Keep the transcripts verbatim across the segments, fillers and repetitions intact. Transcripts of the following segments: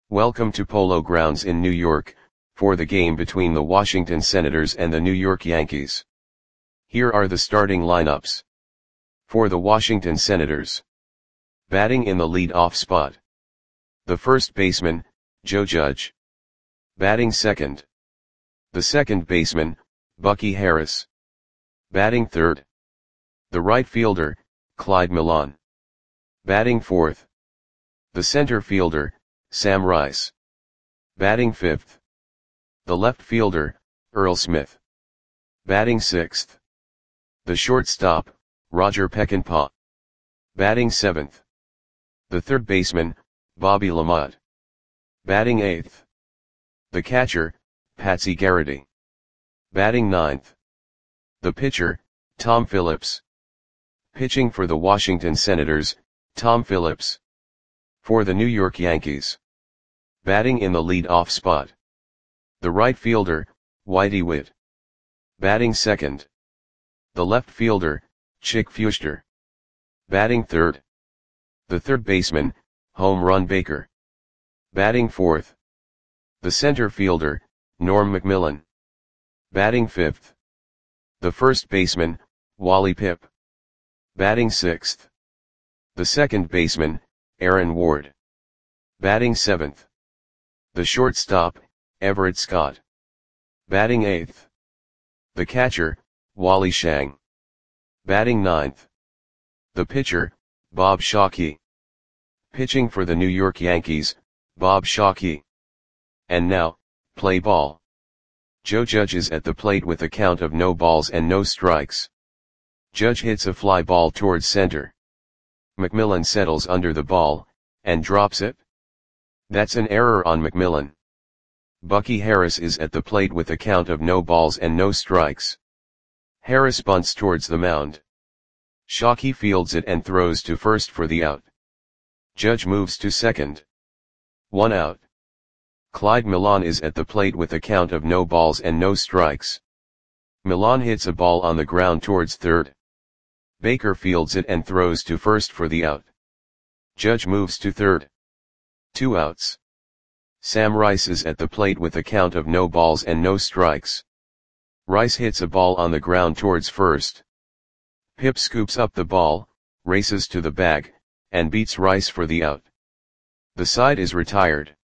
Welcome to Polo Grounds in New York, for the game between the Washington Senators and the New York Yankees. Here are the starting lineups. For the Washington Senators. Batting in the lead-off spot. The first baseman, Joe Judge. Batting second. The second baseman, Bucky Harris. Batting third. The right fielder, Clyde Millan. Batting fourth. The center fielder, Sam Rice. Batting fifth. The left fielder, Earl Smith. Batting sixth. The shortstop, Roger Peckinpah. Batting seventh. The third baseman, Bobby LaMonte. Batting eighth. The catcher, Patsy Garrity. Batting ninth. The pitcher, Tom Phillips. Pitching for the Washington Senators, Tom Phillips. For the New York Yankees. Batting in the lead-off spot. The right fielder, Whitey Witt. Batting second. The left fielder, Chick Feuchter. Batting third. The third baseman, Home Run Baker. Batting fourth. The center fielder, Norm Macmillan. Batting fifth. The first baseman, Wally Pipp. Batting sixth. The second baseman, Aaron Ward. Batting seventh. The shortstop, Everett Scott. Batting eighth. The catcher, Wally Shang. Batting ninth. The pitcher, Bob Shockey. Pitching for the New York Yankees, Bob Shockey. And now, play ball. Joe Judge is at the plate with a count of no balls and no strikes. Judge hits a fly ball towards center. Macmillan settles under the ball, and drops it. That's an error on Macmillan. Bucky Harris is at the plate with a count of no balls and no strikes. Harris bunts towards the mound. Shockey fields it and throws to first for the out. Judge moves to second. One out. Clyde Millan is at the plate with a count of no balls and no strikes. Millan hits a ball on the ground towards third. Baker fields it and throws to first for the out. Judge moves to third. Two outs. Sam Rice is at the plate with a count of no balls and no strikes. Rice hits a ball on the ground towards first. Pipp scoops up the ball, races to the bag, and beats Rice for the out. The side is retired.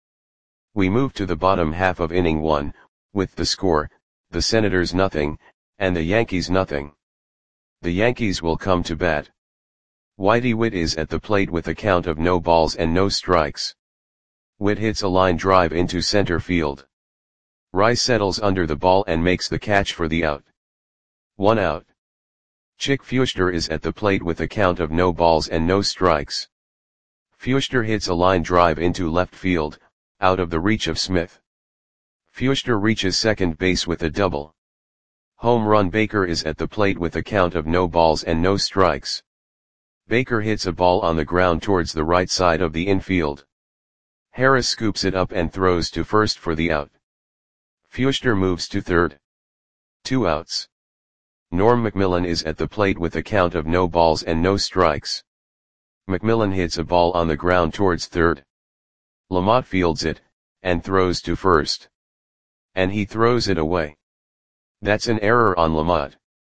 We move to the bottom half of inning one, with the score, the Senators nothing, and the Yankees nothing. The Yankees will come to bat. Whitey Witt is at the plate with a count of no balls and no strikes. Witt hits a line drive into center field. Rice settles under the ball and makes the catch for the out. One out. Chick Feuchter is at the plate with a count of no balls and no strikes. Feuchter hits a line drive into left field, out of the reach of Smith. Feuchter reaches second base with a double. Home Run Baker is at the plate with a count of no balls and no strikes. Baker hits a ball on the ground towards the right side of the infield. Harris scoops it up and throws to first for the out. Feuchter moves to third. Two outs. Norm Macmillan is at the plate with a count of no balls and no strikes. Macmillan hits a ball on the ground towards third. LaMonte fields it, and throws to first. And he throws it away. That's an error on LaMonte.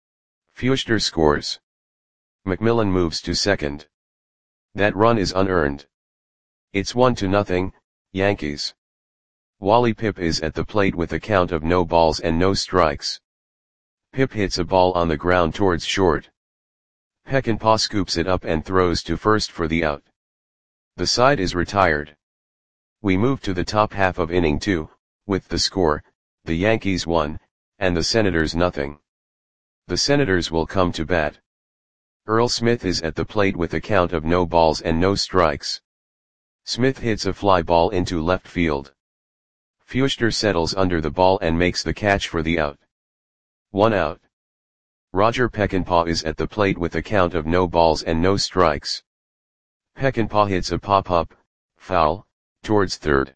Feuchter scores. Macmillan moves to second. That run is unearned. It's one to nothing, Yankees. Wally Pipp is at the plate with a count of no balls and no strikes. Pipp hits a ball on the ground towards short. Peckinpah scoops it up and throws to first for the out. The side is retired. We move to the top half of inning two, with the score, the Yankees one, and the Senators nothing. The Senators will come to bat. Earl Smith is at the plate with a count of no balls and no strikes. Smith hits a fly ball into left field. Feuchter settles under the ball and makes the catch for the out. One out. Roger Peckinpah is at the plate with a count of no balls and no strikes. Peckinpah hits a pop-up, foul, towards third.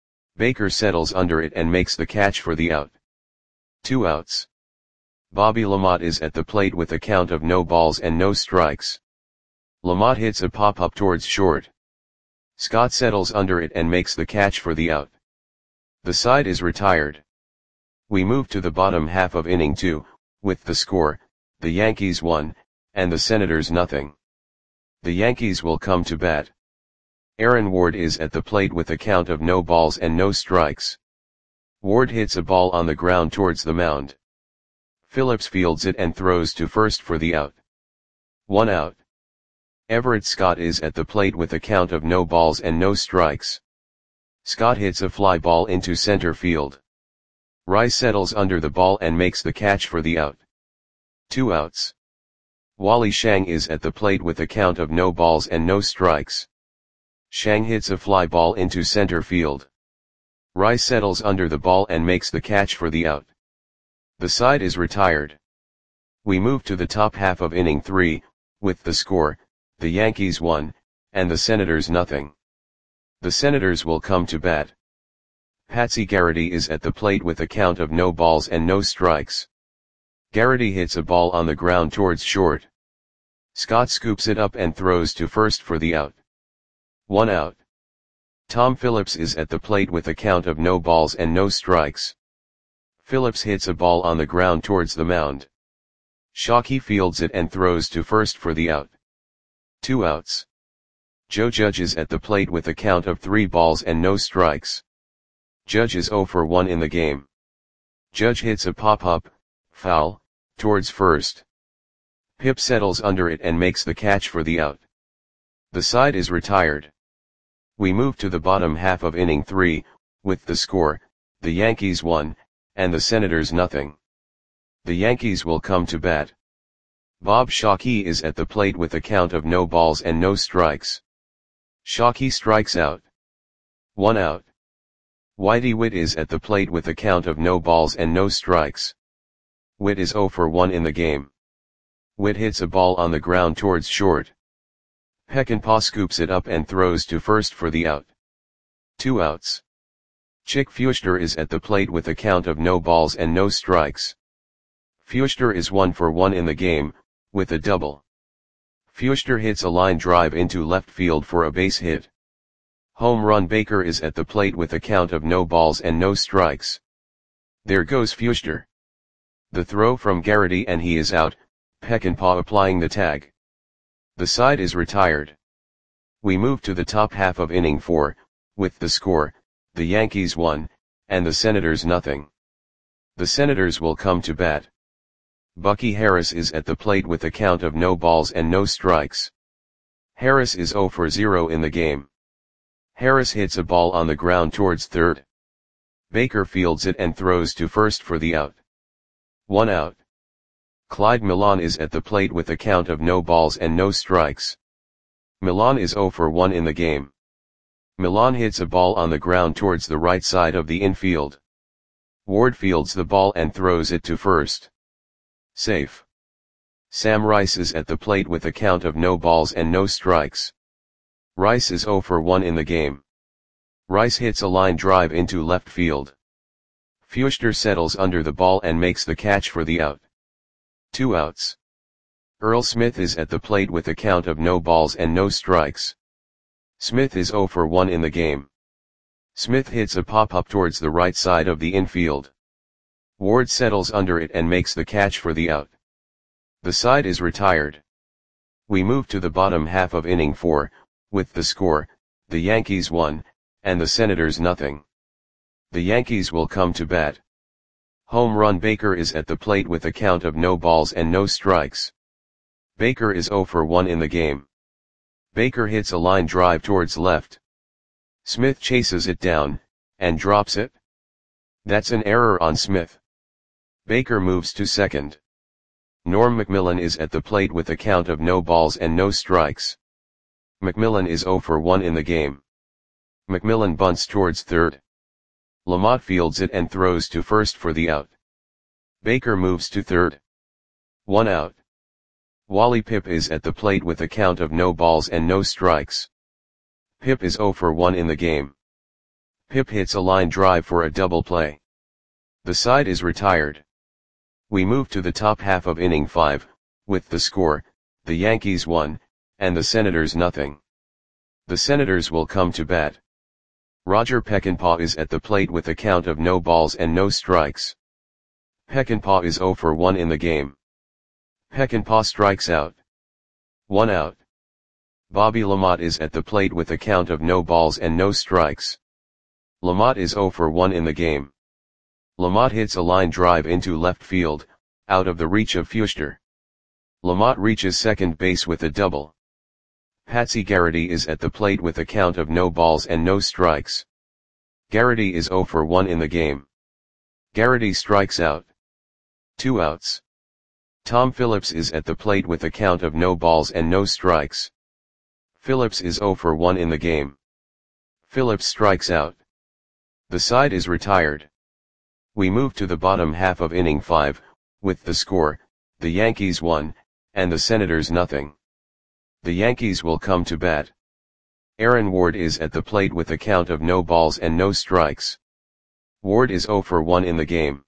Baker settles under it and makes the catch for the out. Two outs. Bobby LaMonte is at the plate with a count of no balls and no strikes. LaMonte hits a pop-up towards short. Scott settles under it and makes the catch for the out. The side is retired. We move to the bottom half of inning two, with the score, the Yankees one, and the Senators nothing. The Yankees will come to bat. Aaron Ward is at the plate with a count of no balls and no strikes. Ward hits a ball on the ground towards the mound. Phillips fields it and throws to first for the out. One out. Everett Scott is at the plate with a count of no balls and no strikes. Scott hits a fly ball into center field. Rice settles under the ball and makes the catch for the out. Two outs. Wally Shang is at the plate with a count of no balls and no strikes. Shang hits a fly ball into center field. Rice settles under the ball and makes the catch for the out. The side is retired. We move to the top half of inning three, with the score, the Yankees one, and the Senators nothing. The Senators will come to bat. Patsy Garrity is at the plate with a count of no balls and no strikes. Garrity hits a ball on the ground towards short. Scott scoops it up and throws to first for the out. One out. Tom Phillips is at the plate with a count of no balls and no strikes. Phillips hits a ball on the ground towards the mound. Shockey fields it and throws to first for the out. Two outs. Joe Judge is at the plate with a count of three balls and no strikes. Judge is oh for one in the game. Judge hits a pop-up, foul, towards first. Pip settles under it and makes the catch for the out. The side is retired. We move to the bottom half of inning three, with the score, the Yankees one, and the Senators nothing. The Yankees will come to bat. Bob Shockey is at the plate with a count of no balls and no strikes. Shockey strikes out. One out. Whitey Witt is at the plate with a count of no balls and no strikes. Witt is oh for one in the game. Witt hits a ball on the ground towards short. Peckinpah scoops it up and throws to first for the out. Two outs. Chick Feuchter is at the plate with a count of no balls and no strikes. Feuchter is one for one in the game, with a double. Feuchter hits a line drive into left field for a base hit. Home run. Baker is at the plate with a count of no balls and no strikes. There goes Feuchter. The throw from Garrity and he is out, Peckinpah applying the tag. The side is retired. We move to the top half of inning four, with the score, the Yankees one, and the Senators nothing. The Senators will come to bat. Bucky Harris is at the plate with a count of no balls and no strikes. Harris is oh for zero in the game. Harris hits a ball on the ground towards third. Baker fields it and throws to first for the out. One out. Clyde Millan is at the plate with a count of no balls and no strikes. Millan is oh for one in the game. Millan hits a ball on the ground towards the right side of the infield. Ward fields the ball and throws it to first. Safe. Sam Rice is at the plate with a count of no balls and no strikes. Rice is oh for one in the game. Rice hits a line drive into left field. Feuchter settles under the ball and makes the catch for the out. Two outs. Earl Smith is at the plate with a count of no balls and no strikes. Smith is oh for one in the game. Smith hits a pop-up towards the right side of the infield. Ward settles under it and makes the catch for the out. The side is retired. We move to the bottom half of inning four, with the score, the Yankees one, and the Senators nothing. The Yankees will come to bat. Home run. Baker is at the plate with a count of no balls and no strikes. Baker is oh for one in the game. Baker hits a line drive towards left. Smith chases it down, and drops it. That's an error on Smith. Baker moves to second. Norm McMillan is at the plate with a count of no balls and no strikes. McMillan is oh for one in the game. McMillan bunts towards third. Lamont fields it and throws to first for the out. Baker moves to third. One out. Wally Pipp is at the plate with a count of no balls and no strikes. Pipp is oh for one in the game. Pipp hits a line drive for a double play. The side is retired. We move to the top half of inning five, with the score, the Yankees one, and the Senators nothing. The Senators will come to bat. Roger Peckinpah is at the plate with a count of no balls and no strikes. Peckinpah is zero for one in the game. Peckinpah strikes out. One out. Bobby LaMotte is at the plate with a count of no balls and no strikes. LaMotte is zero for one in the game. LaMotte hits a line drive into left field, out of the reach of Feuchter. LaMotte reaches second base with a double. Patsy Garrity is at the plate with a count of no balls and no strikes. Garrity is zero for one in the game. Garrity strikes out. Two outs. Tom Phillips is at the plate with a count of no balls and no strikes. Phillips is zero for one in the game. Phillips strikes out. The side is retired. We move to the bottom half of inning five, with the score, the Yankees one, and the Senators nothing. The Yankees will come to bat. Aaron Ward is at the plate with a count of no balls and no strikes. Ward is zero for one in the game.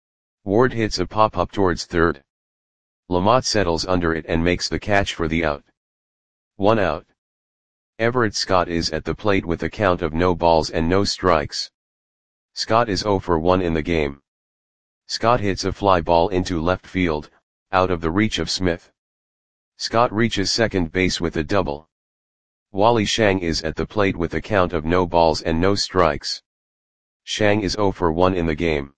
Ward hits a pop-up towards third. LaMotte settles under it and makes the catch for the out. One out. Everett Scott is at the plate with a count of no balls and no strikes. Scott is zero for one in the game. Scott hits a fly ball into left field, out of the reach of Smith. Scott reaches second base with a double. Wally Shang is at the plate with a count of no balls and no strikes. Shang is zero for one in the game.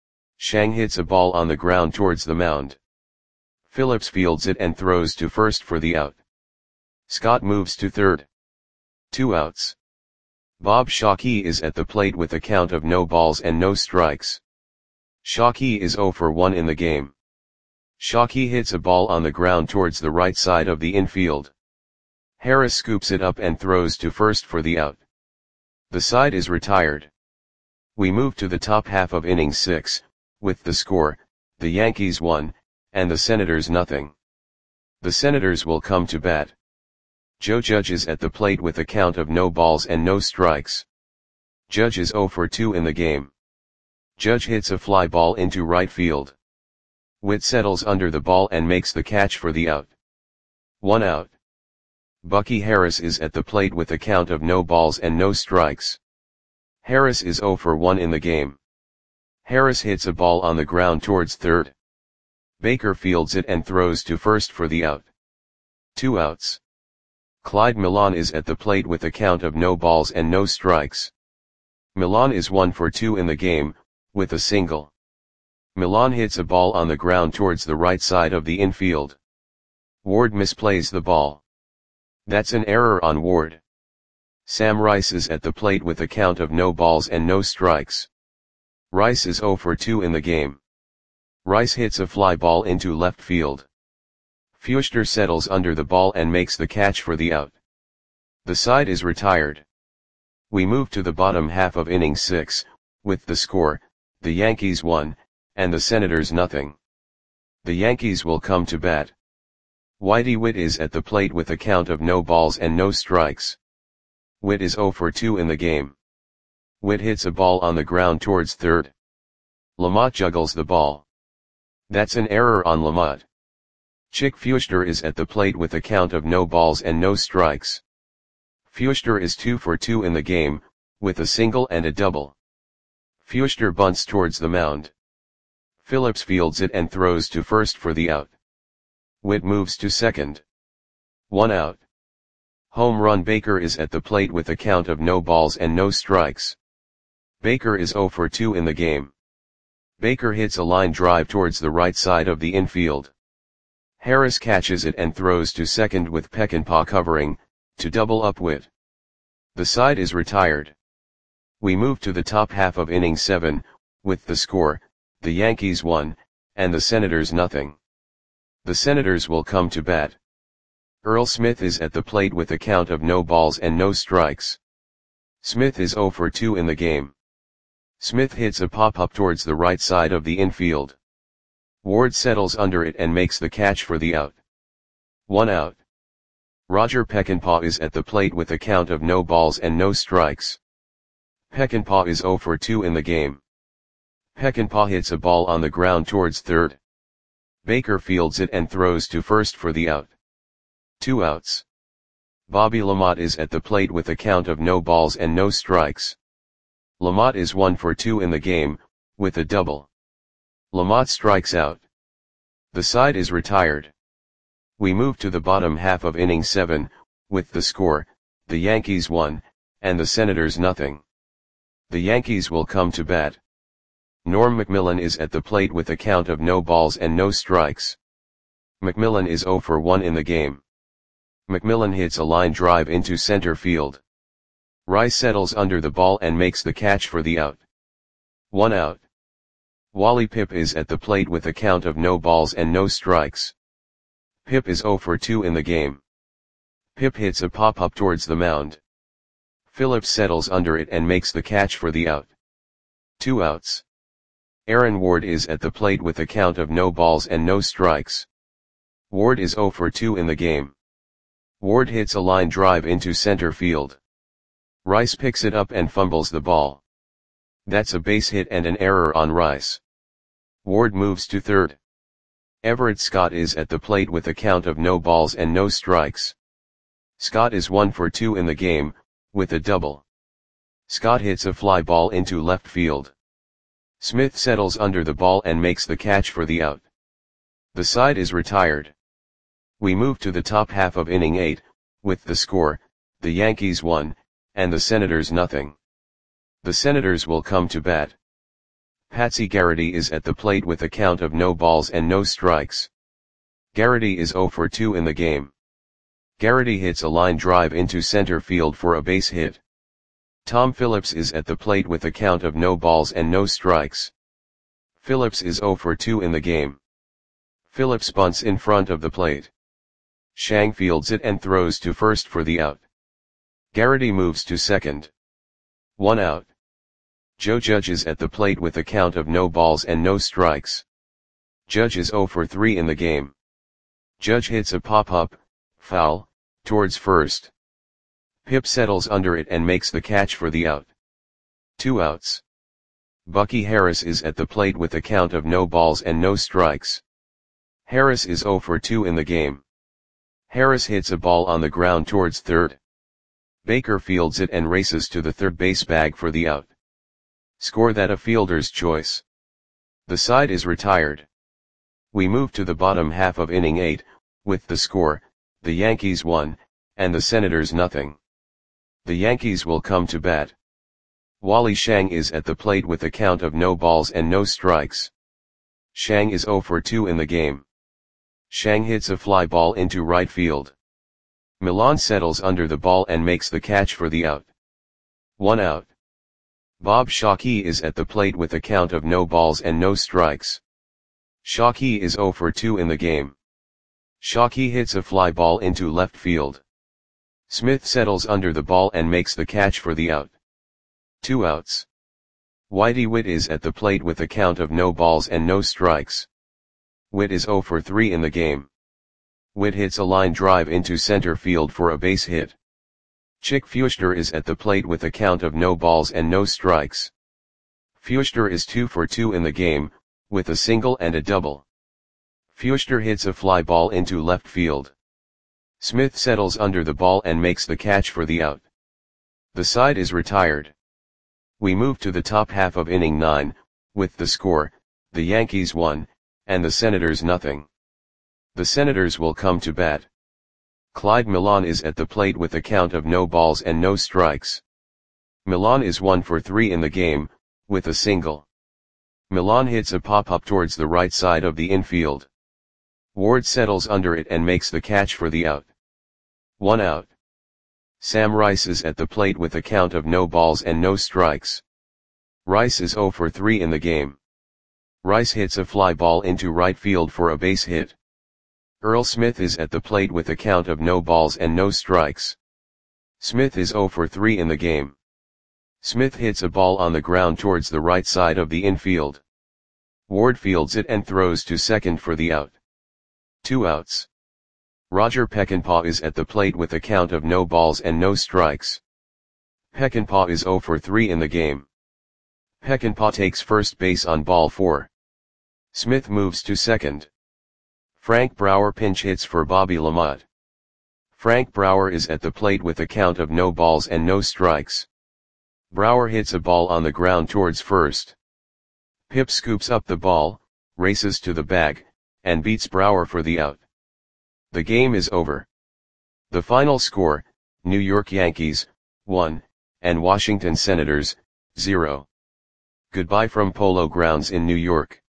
Shang hits a ball on the ground towards the mound. Phillips fields it and throws to first for the out. Scott moves to third. Two outs. Bob Shockey is at the plate with a count of no balls and no strikes. Shockey is zero for one in the game. Shockey hits a ball on the ground towards the right side of the infield. Harris scoops it up and throws to first for the out. The side is retired. We move to the top half of inning six, with the score, the Yankees one, and the Senators nothing. The Senators will come to bat. Joe Judge is at the plate with a count of no balls and no strikes. Judge is zero for two in the game. Judge hits a fly ball into right field. Witt settles under the ball and makes the catch for the out. One out. Bucky Harris is at the plate with a count of no balls and no strikes. Harris is zero for one in the game. Harris hits a ball on the ground towards third. Baker fields it and throws to first for the out. Two outs. Clyde Millan is at the plate with a count of no balls and no strikes. Millan is one for two in the game, with a single. Millan hits a ball on the ground towards the right side of the infield. Ward misplays the ball. That's an error on Ward. Sam Rice is at the plate with a count of no balls and no strikes. Rice is zero for two in the game. Rice hits a fly ball into left field. Feuchter settles under the ball and makes the catch for the out. The side is retired. We move to the bottom half of inning six, with the score, the Yankees one, and the Senators nothing. The Yankees will come to bat. Whitey Witt is at the plate with a count of no balls and no strikes. Witt is zero for two in the game. Witt hits a ball on the ground towards third. LaMotte juggles the ball. That's an error on LaMotte. Chick Feuchter is at the plate with a count of no balls and no strikes. Feuchter is two for two in the game, with a single and a double. Feuchter bunts towards the mound. Phillips fields it and throws to first for the out. Witt moves to second. One out. Home run Baker is at the plate with a count of no balls and no strikes. Baker is zero for two in the game. Baker hits a line drive towards the right side of the infield. Harris catches it and throws to second with Peckinpah covering, to double up Witt. The side is retired. We move to the top half of inning seven, with the score, the Yankees one, and the Senators nothing. The Senators will come to bat. Earl Smith is at the plate with a count of no balls and no strikes. Smith is zero for two in the game. Smith hits a pop-up towards the right side of the infield. Ward settles under it and makes the catch for the out. One out. Roger Peckinpah is at the plate with a count of no balls and no strikes. Peckinpah is zero for two in the game. Peckinpah hits a ball on the ground towards third. Baker fields it and throws to first for the out. Two outs. Bobby LaMotte is at the plate with a count of no balls and no strikes. LaMotte is one for two in the game, with a double. LaMotte strikes out. The side is retired. We move to the bottom half of inning seven, with the score, the Yankees one, and the Senators nothing. The Yankees will come to bat. Norm McMillan is at the plate with a count of no balls and no strikes. McMillan is oh for one in the game. McMillan hits a line drive into center field. Rice settles under the ball and makes the catch for the out. One out. Wally Pipp is at the plate with a count of no balls and no strikes. Pipp is oh for two in the game. Pipp hits a pop-up towards the mound. Phillips settles under it and makes the catch for the out. Two outs. Aaron Ward is at the plate with a count of no balls and no strikes. Ward is oh for two in the game. Ward hits a line drive into center field. Rice picks it up and fumbles the ball. That's a base hit and an error on Rice. Ward moves to third. Everett Scott is at the plate with a count of no balls and no strikes. Scott is one for two in the game, with a double. Scott hits a fly ball into left field. Smith settles under the ball and makes the catch for the out. The side is retired. We move to the top half of inning eight, with the score, the Yankees one, and the Senators nothing. The Senators will come to bat. Patsy Garrity is at the plate with a count of no balls and no strikes. Garrity is oh for two in the game. Garrity hits a line drive into center field for a base hit. Tom Phillips is at the plate with a count of no balls and no strikes. Phillips is oh for two in the game. Phillips bunts in front of the plate. Shang fields it and throws to first for the out. Garrity moves to second. One out. Joe Judge is at the plate with a count of no balls and no strikes. Judge is oh for three in the game. Judge hits a pop-up, foul, towards first. Pipp settles under it and makes the catch for the out. Two outs. Bucky Harris is at the plate with a count of no balls and no strikes. Harris is oh for two in the game. Harris hits a ball on the ground towards third. Baker fields it and races to the third base bag for the out. Score that a fielder's choice. The side is retired. We move to the bottom half of inning eight, with the score, the Yankees one, and the Senators nothing. The Yankees will come to bat. Wally Shang is at the plate with a count of no balls and no strikes. Shang is oh for two in the game. Shang hits a fly ball into right field. Milan settles under the ball and makes the catch for the out. One out. Bob Shockey is at the plate with a count of no balls and no strikes. Shockey is oh for two in the game. Shockey hits a fly ball into left field. Smith settles under the ball and makes the catch for the out. Two outs. Whitey Witt is at the plate with a count of no balls and no strikes. Witt is oh for three in the game. Witt hits a line drive into center field for a base hit. Chick Feuchter is at the plate with a count of no balls and no strikes. Feuchter is two for two in the game, with a single and a double. Feuchter hits a fly ball into left field. Smith settles under the ball and makes the catch for the out. The side is retired. We move to the top half of inning nine, with the score, the Yankees one, and the Senators nothing. The Senators will come to bat. Clyde Milan is at the plate with a count of no balls and no strikes. Milan is one for three in the game, with a single. Milan hits a pop-up towards the right side of the infield. Ward settles under it and makes the catch for the out. One out. Sam Rice is at the plate with a count of no balls and no strikes. Rice is oh for three in the game. Rice hits a fly ball into right field for a base hit. Earl Smith is at the plate with a count of no balls and no strikes. Smith is oh for three in the game. Smith hits a ball on the ground towards the right side of the infield. Ward fields it and throws to second for the out. Two outs. Roger Peckinpah is at the plate with a count of no balls and no strikes. Peckinpah is oh for three in the game. Peckinpah takes first base on ball four. Smith moves to second. Frank Brower pinch hits for Bobby LaMotte. Frank Brouwer is at the plate with a count of no balls and no strikes. Brouwer hits a ball on the ground towards first. Pip scoops up the ball, races to the bag, and beats Brouwer for the out. The game is over. The final score, New York Yankees, one, and Washington Senators, zero. Goodbye from Polo Grounds in New York.